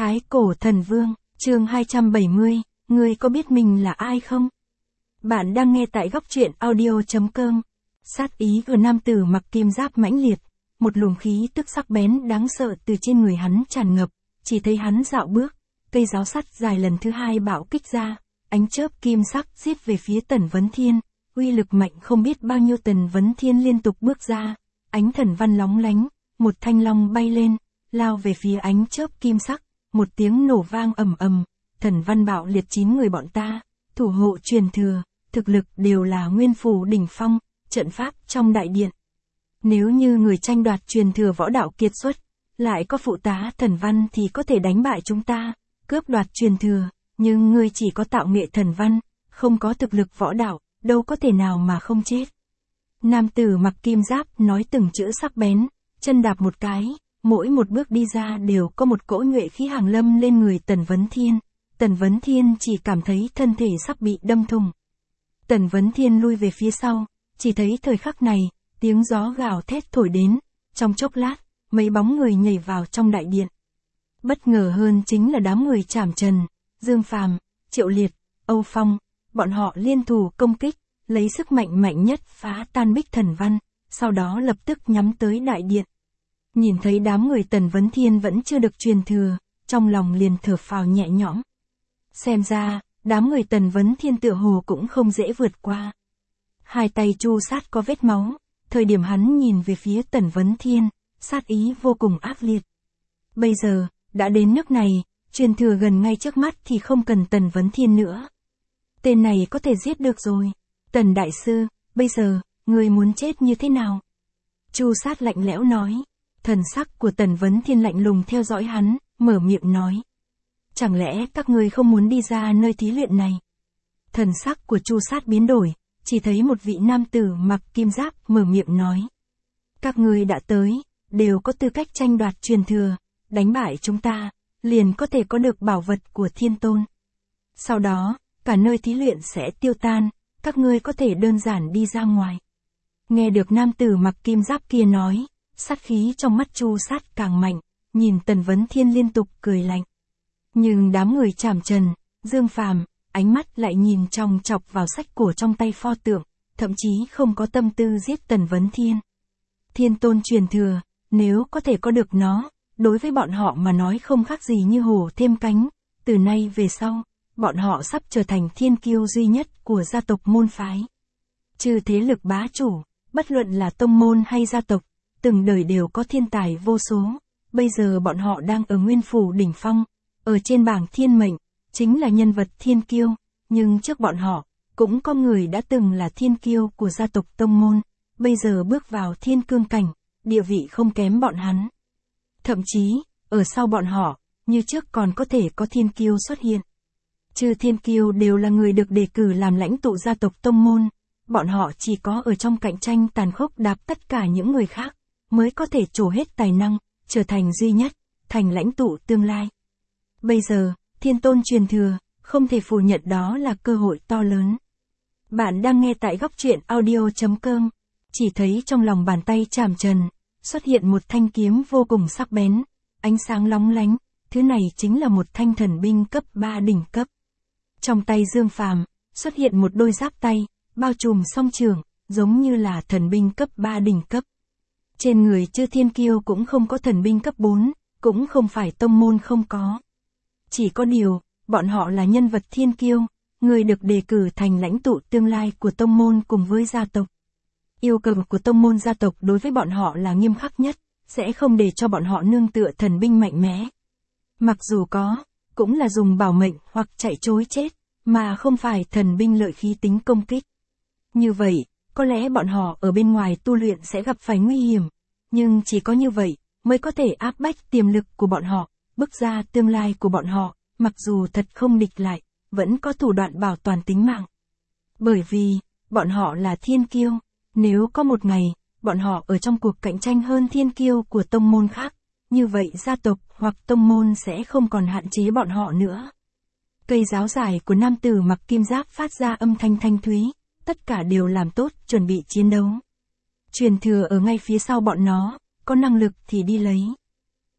Thái cổ thần vương, chương 270, ngươi có biết mình là ai không? Bạn đang nghe tại góc truyện audio.com. Sát ý của nam tử mặc kim giáp mãnh liệt, một luồng khí tức sắc bén đáng sợ từ trên người hắn tràn ngập, chỉ thấy hắn dạo bước, cây giáo sắt dài lần thứ hai bạo kích ra, ánh chớp kim sắc giết về phía Tần Vấn Thiên, uy lực mạnh không biết bao nhiêu. Tần Vấn Thiên liên tục bước ra, ánh thần văn lóng lánh, một thanh long bay lên, lao về phía ánh chớp kim sắc, một tiếng nổ vang ầm ầm, thần văn bạo liệt 9 người bọn ta, thủ hộ truyền thừa, thực lực đều là nguyên phủ đỉnh phong, trận pháp trong đại điện. Nếu như người tranh đoạt truyền thừa võ đạo kiệt xuất, lại có phụ tá thần văn thì có thể đánh bại chúng ta, cướp đoạt truyền thừa, nhưng ngươi chỉ có tạo nghệ thần văn, không có thực lực võ đạo, đâu có thể nào mà không chết. Nam tử mặc kim giáp nói từng chữ sắc bén, chân đạp một cái, mỗi một bước đi ra đều có một cỗ nhuệ khí hàng lâm lên người Tần Vấn Thiên. Tần Vấn Thiên chỉ cảm thấy thân thể sắp bị đâm thủng. Tần Vấn Thiên lui về phía sau, chỉ thấy thời khắc này, tiếng gió gào thét thổi đến, trong chốc lát, mấy bóng người nhảy vào trong đại điện. Bất ngờ hơn chính là đám người Trảm Trần, Dương Phàm, Triệu Liệt, Âu Phong, bọn họ liên thủ công kích, lấy sức mạnh mạnh nhất phá tan bích thần văn, sau đó lập tức nhắm tới đại điện. Nhìn thấy đám người Tần Vấn Thiên vẫn chưa được truyền thừa, trong lòng liền thở phào nhẹ nhõm. Xem ra, đám người Tần Vấn Thiên tựa hồ cũng không dễ vượt qua. Hai tay Chu Sát có vết máu, thời điểm hắn nhìn về phía Tần Vấn Thiên, sát ý vô cùng ác liệt. Bây giờ, đã đến nước này, truyền thừa gần ngay trước mắt thì không cần Tần Vấn Thiên nữa. Tên này có thể giết được rồi. Tần Đại Sư, bây giờ, người muốn chết như thế nào? Chu Sát lạnh lẽo nói. Thần sắc của Tần Vấn Thiên lạnh lùng theo dõi hắn, mở miệng nói. Chẳng lẽ các ngươi không muốn đi ra nơi thí luyện này? Thần sắc của Chu Sát biến đổi, chỉ thấy một vị nam tử mặc kim giáp mở miệng nói. Các ngươi đã tới, đều có tư cách tranh đoạt truyền thừa, đánh bại chúng ta, liền có thể có được bảo vật của Thiên Tôn. Sau đó, cả nơi thí luyện sẽ tiêu tan, các ngươi có thể đơn giản đi ra ngoài. Nghe được nam tử mặc kim giáp kia nói, sát khí trong mắt Chu Sát càng mạnh, nhìn Tần Vấn Thiên liên tục cười lạnh. Nhưng đám người Trảm Trần, Dương Phàm, ánh mắt lại nhìn chòng chọc vào sách cổ trong tay pho tượng, thậm chí không có tâm tư giết Tần Vấn Thiên. Thiên Tôn truyền thừa, nếu có thể có được nó, đối với bọn họ mà nói không khác gì như hổ thêm cánh, từ nay về sau, bọn họ sắp trở thành thiên kiêu duy nhất của gia tộc môn phái. Trừ thế lực bá chủ, bất luận là tông môn hay gia tộc, từng đời đều có thiên tài vô số, bây giờ bọn họ đang ở nguyên phủ đỉnh phong, ở trên bảng thiên mệnh, chính là nhân vật thiên kiêu, nhưng trước bọn họ, cũng có người đã từng là thiên kiêu của gia tộc tông môn, bây giờ bước vào thiên cương cảnh, địa vị không kém bọn hắn. Thậm chí, ở sau bọn họ, như trước còn có thể có thiên kiêu xuất hiện. Trừ thiên kiêu đều là người được đề cử làm lãnh tụ gia tộc tông môn, bọn họ chỉ có ở trong cạnh tranh tàn khốc đạp tất cả những người khác, mới có thể trổ hết tài năng, trở thành duy nhất, thành lãnh tụ tương lai. Bây giờ, Thiên Tôn truyền thừa, không thể phủ nhận đó là cơ hội to lớn. Bạn đang nghe tại góc truyện audio.com, chỉ thấy trong lòng bàn tay Trảm Trần, xuất hiện một thanh kiếm vô cùng sắc bén, ánh sáng lóng lánh, thứ này chính là một thanh thần binh cấp 3 đỉnh cấp. Trong tay Dương Phàm, xuất hiện một đôi giáp tay, bao trùm song trường, giống như là thần binh cấp 3 đỉnh cấp. Trên người Chư Thiên Kiêu cũng không có thần binh cấp 4, cũng không phải tông môn không có. Chỉ có điều, bọn họ là nhân vật thiên kiêu, người được đề cử thành lãnh tụ tương lai của tông môn cùng với gia tộc. Yêu cầu của tông môn gia tộc đối với bọn họ là nghiêm khắc nhất, sẽ không để cho bọn họ nương tựa thần binh mạnh mẽ. Mặc dù có, cũng là dùng bảo mệnh hoặc chạy trối chết, mà không phải thần binh lợi khí tính công kích. Như vậy, có lẽ bọn họ ở bên ngoài tu luyện sẽ gặp phải nguy hiểm, nhưng chỉ có như vậy, mới có thể áp bách tiềm lực của bọn họ, bước ra tương lai của bọn họ, mặc dù thật không địch lại, vẫn có thủ đoạn bảo toàn tính mạng. Bởi vì, bọn họ là thiên kiêu, nếu có một ngày, bọn họ ở trong cuộc cạnh tranh hơn thiên kiêu của tông môn khác, như vậy gia tộc hoặc tông môn sẽ không còn hạn chế bọn họ nữa. Cây giáo dài của nam tử mặc kim giáp phát ra âm thanh thanh thúy, tất cả đều làm tốt chuẩn bị chiến đấu. Truyền thừa ở ngay phía sau bọn nó, có năng lực thì đi lấy.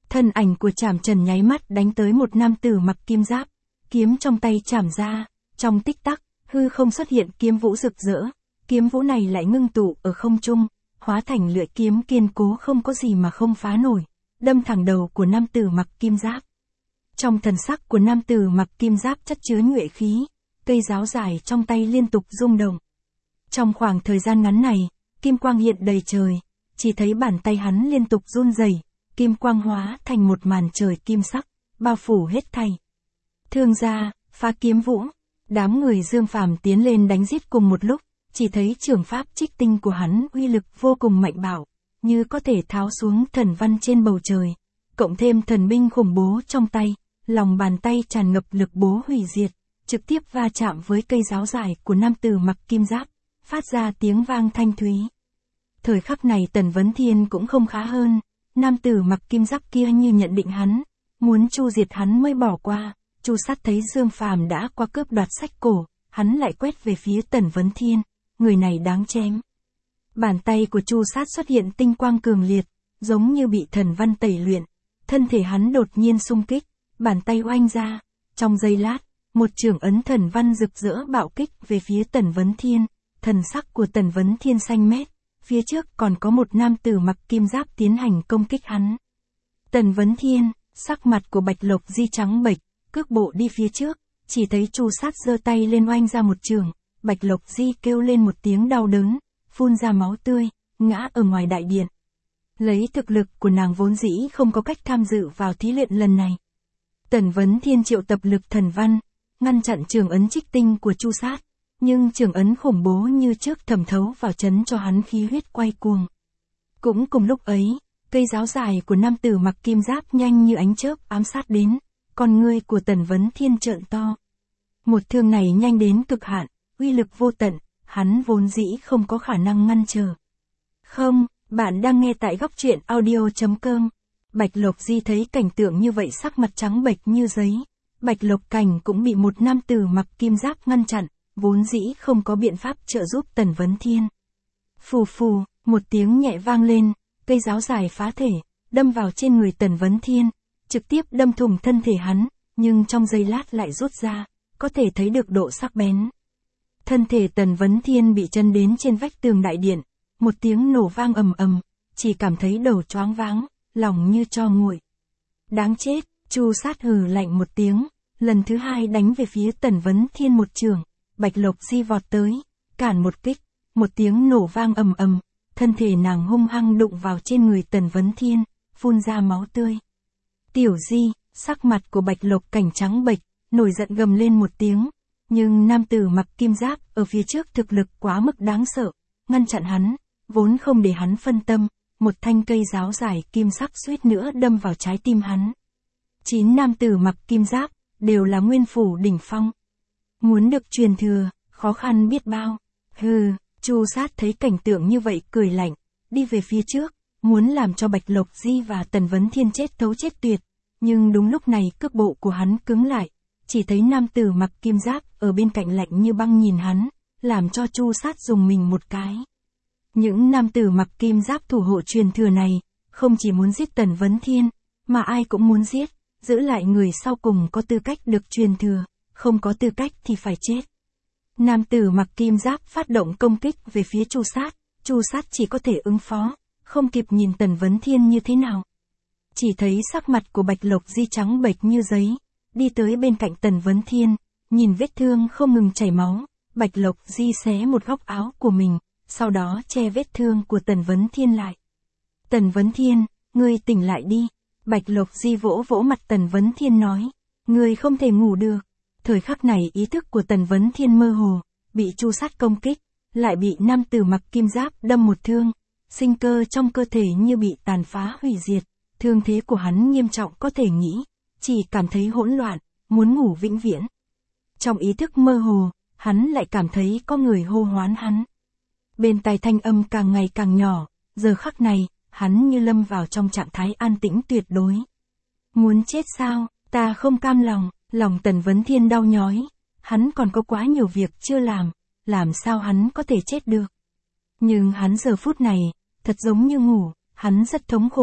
Thân ảnh của Trảm Trần nháy mắt đánh tới một nam tử mặc kim giáp, kiếm trong tay chảm ra, trong tích tắc, hư không xuất hiện kiếm vũ rực rỡ, kiếm vũ này lại ngưng tụ ở không trung, hóa thành lưỡi kiếm kiên cố không có gì mà không phá nổi, đâm thẳng đầu của nam tử mặc kim giáp. Trong thần sắc của nam tử mặc kim giáp chất chứa nhuệ khí, cây giáo dài trong tay liên tục rung động. Trong khoảng thời gian ngắn này, kim quang hiện đầy trời, chỉ thấy bàn tay hắn liên tục run rẩy, kim quang hóa thành một màn trời kim sắc, bao phủ hết thảy. Thương gia, phá kiếm vũ, đám người Dương Phàm tiến lên đánh giết cùng một lúc, chỉ thấy trường pháp trích tinh của hắn uy lực vô cùng mạnh bạo, như có thể tháo xuống thần văn trên bầu trời, cộng thêm thần binh khủng bố trong tay, lòng bàn tay tràn ngập lực bố hủy diệt, trực tiếp va chạm với cây giáo dài của nam tử mặc kim giáp, phát ra tiếng vang thanh thúy. Thời khắc này Tần Vấn Thiên cũng không khá hơn, nam tử mặc kim giáp kia như nhận định hắn, muốn chu diệt hắn mới bỏ qua. Chu Sát thấy Dương Phàm đã qua cướp đoạt sách cổ, hắn lại quét về phía Tần Vấn Thiên, người này đáng chém. Bàn tay của Chu Sát xuất hiện tinh quang cường liệt, giống như bị thần văn tẩy luyện, thân thể hắn đột nhiên xung kích, bàn tay oanh ra, trong giây lát, một chưởng ấn thần văn rực rỡ bạo kích về phía Tần Vấn Thiên, thần sắc của Tần Vấn Thiên xanh mét, phía trước còn có một nam tử mặc kim giáp tiến hành công kích hắn. Tần Vấn Thiên, sắc mặt của Bạch Lộc Di trắng bệch, cước bộ đi phía trước, chỉ thấy Chu Sát giơ tay lên oanh ra một chưởng, Bạch Lộc Di kêu lên một tiếng đau đớn, phun ra máu tươi, ngã ở ngoài đại điện. Lấy thực lực của nàng vốn dĩ không có cách tham dự vào thí luyện lần này. Tần Vấn Thiên triệu tập lực thần văn, ngăn chặn trường ấn trích tinh của Chu Sát, nhưng trường ấn khủng bố như trước thẩm thấu vào chấn cho hắn khí huyết quay cuồng. Cũng cùng lúc ấy, cây giáo dài của nam tử mặc kim giáp nhanh như ánh chớp ám sát đến, con ngươi của Tần Vấn Thiên trợn to. Một thương này nhanh đến cực hạn, uy lực vô tận, hắn vốn dĩ không có khả năng ngăn trở. Không, bạn đang nghe tại góc truyện audio.com. Bạch Lộc Di thấy cảnh tượng như vậy sắc mặt trắng bệch như giấy. Bạch Lộc Cảnh cũng bị một nam tử mặc kim giáp ngăn chặn, vốn dĩ không có biện pháp trợ giúp Tần Vấn Thiên. Phù phù, một tiếng nhẹ vang lên, cây giáo dài phá thể, đâm vào trên người Tần Vấn Thiên, trực tiếp đâm thủng thân thể hắn, nhưng trong giây lát lại rút ra, có thể thấy được độ sắc bén. Thân thể Tần Vấn Thiên bị chân đến trên vách tường đại điện, một tiếng nổ vang ầm ầm, chỉ cảm thấy đầu choáng váng, lòng như tro nguội. Đáng chết, Chu Sát hừ lạnh một tiếng, lần thứ hai đánh về phía Tần Vấn Thiên một chưởng, Bạch Lộc Di vọt tới, cản một kích, một tiếng nổ vang ầm ầm, thân thể nàng hung hăng đụng vào trên người Tần Vấn Thiên, phun ra máu tươi. Tiểu Di, sắc mặt của Bạch Lộc Cảnh trắng bệch, nổi giận gầm lên một tiếng, nhưng nam tử mặc kim giáp ở phía trước thực lực quá mức đáng sợ, ngăn chặn hắn, vốn không để hắn phân tâm, một thanh cây giáo dài kim sắc suýt nữa đâm vào trái tim hắn. 9 nam tử mặc kim giáp, đều là nguyên phủ đỉnh phong. Muốn được truyền thừa, khó khăn biết bao. Hừ, Chu Sát thấy cảnh tượng như vậy cười lạnh, đi về phía trước, muốn làm cho Bạch Lộc Di và Tần Vấn Thiên chết thấu chết tuyệt. Nhưng đúng lúc này cước bộ của hắn cứng lại, chỉ thấy nam tử mặc kim giáp ở bên cạnh lạnh như băng nhìn hắn, làm cho Chu Sát dùng mình một cái. Những nam tử mặc kim giáp thủ hộ truyền thừa này, không chỉ muốn giết Tần Vấn Thiên, mà ai cũng muốn giết, giữ lại người sau cùng có tư cách được truyền thừa, không có tư cách thì phải chết. Nam tử mặc kim giáp phát động công kích về phía Chu Sát chỉ có thể ứng phó, không kịp nhìn Tần Vấn Thiên như thế nào. Chỉ thấy sắc mặt của Bạch Lộc Di trắng bệch như giấy, đi tới bên cạnh Tần Vấn Thiên, nhìn vết thương không ngừng chảy máu, Bạch Lộc Di xé một góc áo của mình, sau đó che vết thương của Tần Vấn Thiên lại. Tần Vấn Thiên, ngươi tỉnh lại đi. Bạch Lộc Di vỗ vỗ mặt Tần Vấn Thiên nói, ngươi không thể ngủ được. Thời khắc này ý thức của Tần Vấn Thiên mơ hồ, bị Chu Sát công kích, lại bị nam tử mặc kim giáp đâm một thương, sinh cơ trong cơ thể như bị tàn phá hủy diệt, thương thế của hắn nghiêm trọng có thể nghĩ, chỉ cảm thấy hỗn loạn, muốn ngủ vĩnh viễn. Trong ý thức mơ hồ, hắn lại cảm thấy có người hô hoán hắn. Bên tai thanh âm càng ngày càng nhỏ, giờ khắc này, hắn như lâm vào trong trạng thái an tĩnh tuyệt đối. Muốn chết sao, ta không cam lòng, lòng Tần Vấn Thiên đau nhói, hắn còn có quá nhiều việc chưa làm sao hắn có thể chết được. Nhưng hắn giờ phút này, thật giống như ngủ, hắn rất thống khổ,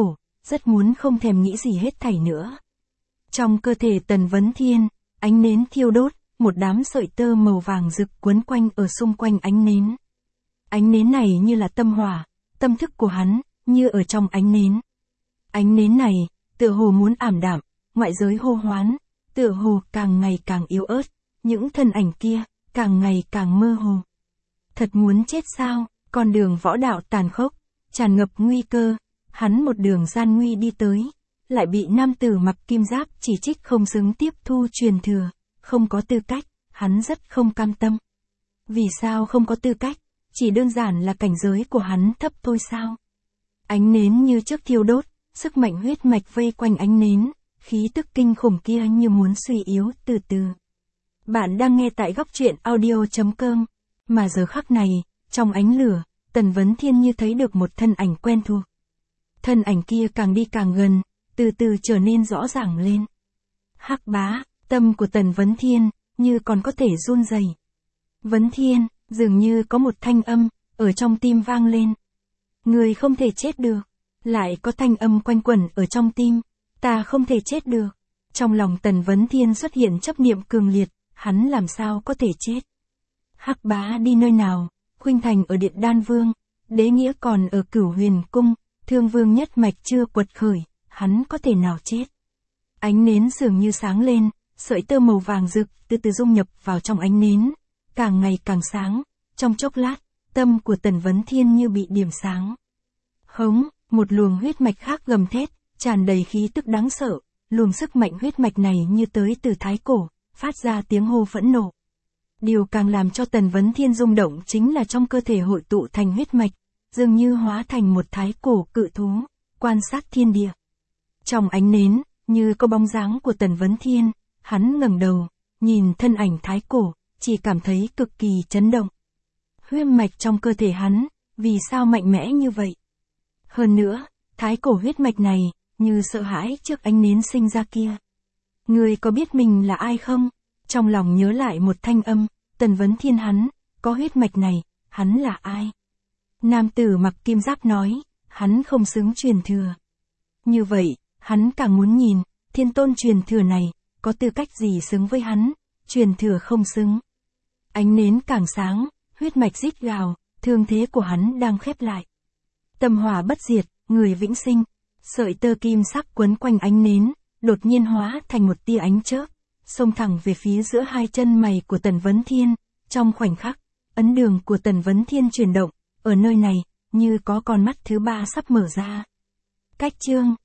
rất muốn không thèm nghĩ gì hết thảy nữa. Trong cơ thể Tần Vấn Thiên, ánh nến thiêu đốt, một đám sợi tơ màu vàng rực quấn quanh ở xung quanh ánh nến. Ánh nến này như là tâm hỏa, tâm thức của hắn, như ở trong ánh nến. Ánh nến này, tựa hồ muốn ảm đạm, ngoại giới hô hoán, tựa hồ càng ngày càng yếu ớt, những thân ảnh kia, càng ngày càng mơ hồ. Thật muốn chết sao, con đường võ đạo tàn khốc, tràn ngập nguy cơ, hắn một đường gian nguy đi tới, lại bị nam tử mặc kim giáp chỉ trích không xứng tiếp thu truyền thừa, không có tư cách, hắn rất không cam tâm. Vì sao không có tư cách, chỉ đơn giản là cảnh giới của hắn thấp thôi sao? Ánh nến như trước thiêu đốt, sức mạnh huyết mạch vây quanh ánh nến, khí tức kinh khủng kia như muốn suy yếu từ từ. Bạn đang nghe tại góc truyện audio.com, mà giờ khắc này, trong ánh lửa, Tần Vấn Thiên như thấy được một thân ảnh quen thuộc. Thân ảnh kia càng đi càng gần, từ từ trở nên rõ ràng lên. Hắc Bá, tâm của Tần Vấn Thiên, như còn có thể run rẩy. Vấn Thiên, dường như có một thanh âm, ở trong tim vang lên. Người không thể chết được. Lại có thanh âm quanh quẩn ở trong tim. Ta không thể chết được. Trong lòng Tần Vấn Thiên xuất hiện chấp niệm cường liệt, hắn làm sao có thể chết. Hắc Bá đi nơi nào, Khuynh Thành ở Điện Đan Vương, Đế Nghĩa còn ở Cửu Huyền Cung, Thương Vương nhất mạch chưa quật khởi, hắn có thể nào chết. Ánh nến dường như sáng lên, sợi tơ màu vàng rực từ từ dung nhập vào trong ánh nến, càng ngày càng sáng, trong chốc lát, tâm của Tần Vấn Thiên như bị điểm sáng. Hống, một luồng huyết mạch khác gầm thét, tràn đầy khí tức đáng sợ, luồng sức mạnh huyết mạch này như tới từ thái cổ, phát ra tiếng hô phẫn nộ. Điều càng làm cho Tần Vấn Thiên rung động chính là trong cơ thể hội tụ thành huyết mạch, dường như hóa thành một thái cổ cự thú, quan sát thiên địa. Trong ánh nến, như có bóng dáng của Tần Vấn Thiên, hắn ngẩng đầu, nhìn thân ảnh thái cổ, chỉ cảm thấy cực kỳ chấn động. Huyết mạch trong cơ thể hắn, vì sao mạnh mẽ như vậy? Hơn nữa, thái cổ huyết mạch này, như sợ hãi trước ánh nến sinh ra kia. Người có biết mình là ai không? Trong lòng nhớ lại một thanh âm, Tần Vấn Thiên hắn, có huyết mạch này, hắn là ai? Nam tử mặc kim giáp nói, hắn không xứng truyền thừa. Như vậy, hắn càng muốn nhìn, thiên tôn truyền thừa này, có tư cách gì xứng với hắn, truyền thừa không xứng. Ánh nến càng sáng, huyết mạch rít gào, thương thế của hắn đang khép lại. Tâm hỏa bất diệt, người vĩnh sinh, sợi tơ kim sắc quấn quanh ánh nến, đột nhiên hóa thành một tia ánh chớp, xông thẳng về phía giữa hai chân mày của Tần Vấn Thiên. Trong khoảnh khắc, ấn đường của Tần Vấn Thiên chuyển động, ở nơi này, như có con mắt thứ ba sắp mở ra. Cách chương